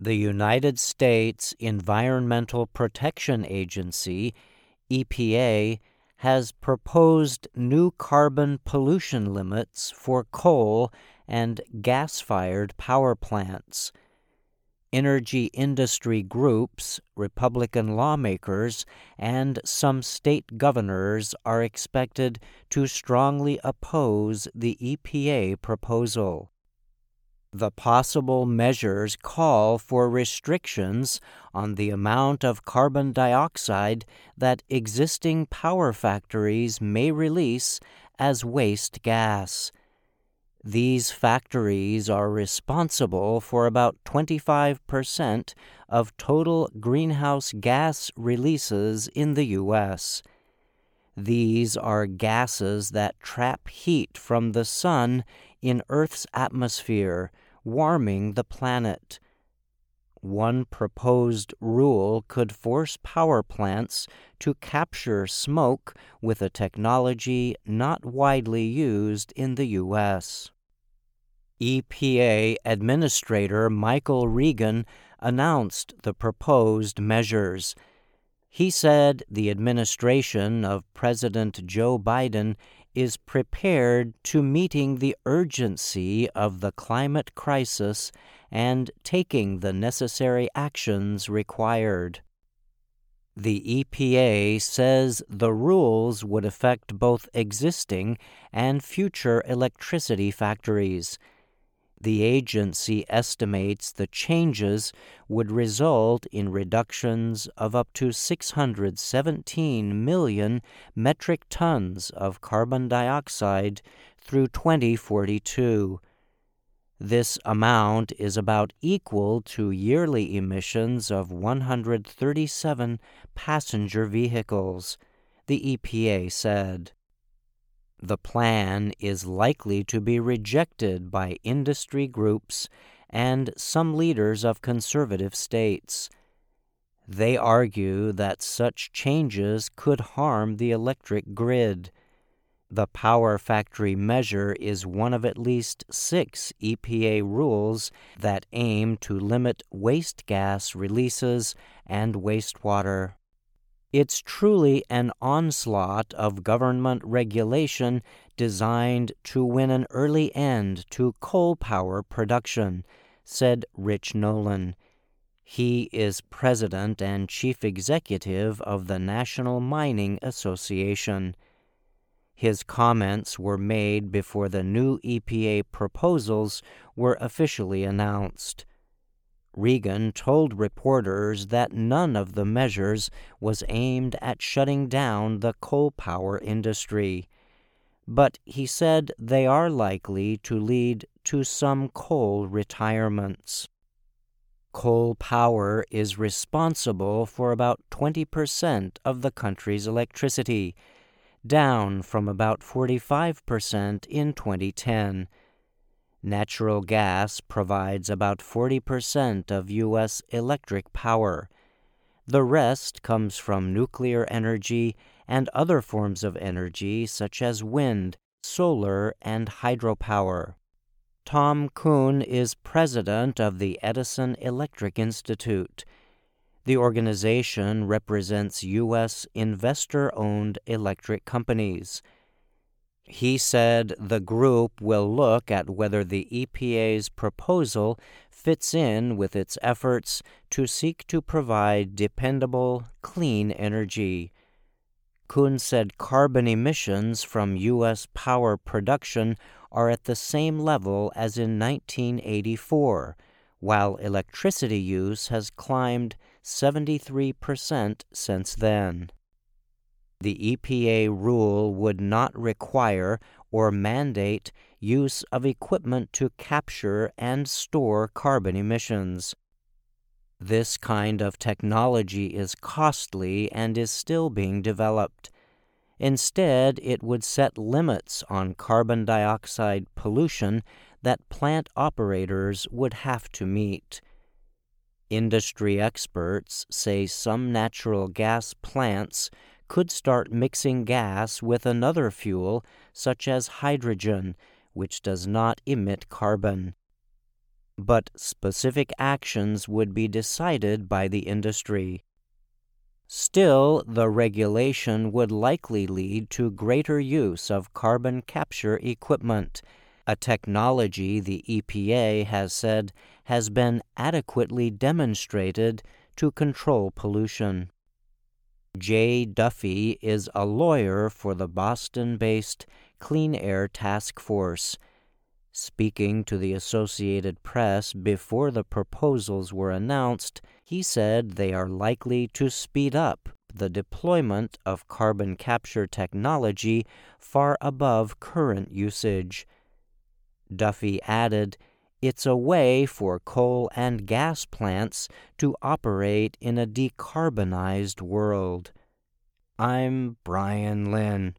The United States Environmental Protection Agency, EPA, has proposed new carbon pollution limits for coal and gas-fired power plants. Energy industry groups, Republican lawmakers, and some state governors are expected to strongly oppose the EPA proposal. The possible measures call for restrictions on the amount of carbon dioxide that existing power factories may release as waste gas. These factories are responsible for about 25% of total greenhouse gas releases in the U.S. These are gases that trap heat from the sun in Earth's atmosphere, warming the planet. One proposed rule could force power plants to capture smoke with a technology not widely used in the U.S. EPA Administrator Michael Regan announced the proposed measures. He said the administration of President Joe Biden is prepared to meeting the urgency of the climate crisis and taking the necessary actions required. The EPA says the rules would affect both existing and future electricity factories. The agency estimates the changes would result in reductions of up to 617 million metric tons of carbon dioxide through 2042. This amount is about equal to yearly emissions of 137 passenger vehicles, the EPA said. The plan is likely to be rejected by industry groups and some leaders of conservative states. They argue that such changes could harm the electric grid. The power factory measure is one of at least 6 EPA rules that aim to limit waste gas releases and wastewater. It's truly an onslaught of government regulation designed to win an early end to coal power production, said Rich Nolan. He is president and chief executive of the National Mining Association. His comments were made before the new EPA proposals were officially announced. Regan told reporters that none of the measures was aimed at shutting down the coal power industry, but he said they are likely to lead to some coal retirements. Coal power is responsible for about 20% of the country's electricity, down from about 45% in 2010. Natural gas provides about 40% of U.S. electric power. The rest comes from nuclear energy and other forms of energy such as wind, solar, and hydropower. Tom Kuhn is president of the Edison Electric Institute. The organization represents U.S. investor-owned electric companies. He said the group will look at whether the EPA's proposal fits in with its efforts to seek to provide dependable, clean energy. Kuhn said carbon emissions from U.S. power production are at the same level as in 1984, while electricity use has climbed 73% since then. The EPA rule would not require or mandate use of equipment to capture and store carbon emissions. This kind of technology is costly and is still being developed. Instead, it would set limits on carbon dioxide pollution that plant operators would have to meet. Industry experts say some natural gas plants could start mixing gas with another fuel, such as hydrogen, which does not emit carbon. but specific actions would be decided by the industry. Still, the regulation would likely lead to greater use of carbon capture equipment, a technology the EPA has said has been adequately demonstrated to control pollution. Jay Duffy is a lawyer for the Boston-based Clean Air Task Force. Speaking to the Associated Press before the proposals were announced, he said they are likely to speed up the deployment of carbon capture technology far above current usage. Duffy added, "It's a way for coal and gas plants to operate in a decarbonized world." I'm Brian Lynn.